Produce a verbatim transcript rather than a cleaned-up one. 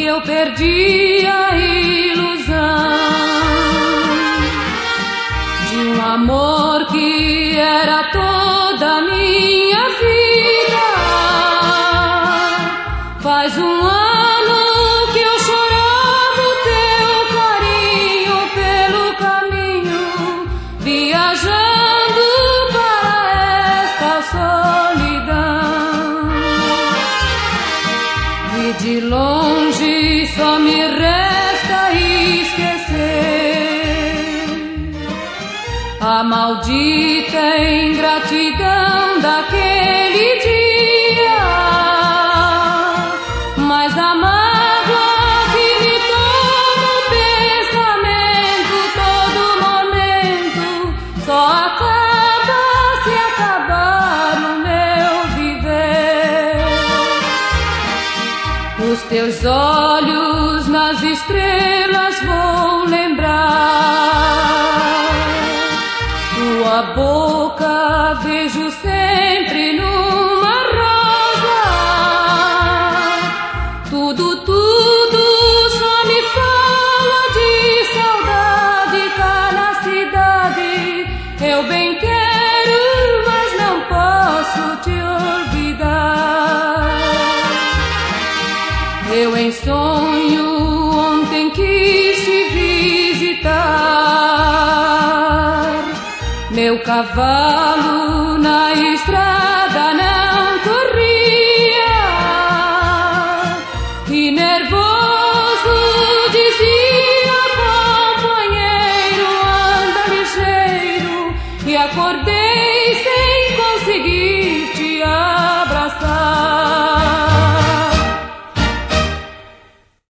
eu perdi a ilusão de um amor que era toda a minha vida. Faz um ano que eu chorava o teu carinho pelo caminho, viajando para esta solidão. E de longe só me resta esquecer a maldita ingratidão daquele dia. Mas a mágoa que me toma o pensamento todo momento só acaba se acabar o meu viver. Os teus olhos nas estrelas vou lembrar, tua boca vejo sempre numa rosa. Tudo, tudo só me fala de saudade cá na cidade. Eu bem quero, mas não posso te olvidar. Eu em sonho ontem quis te visitar, meu cavalo na estrada não corria, e nervoso dizia: companheiro, anda ligeiro, e acordei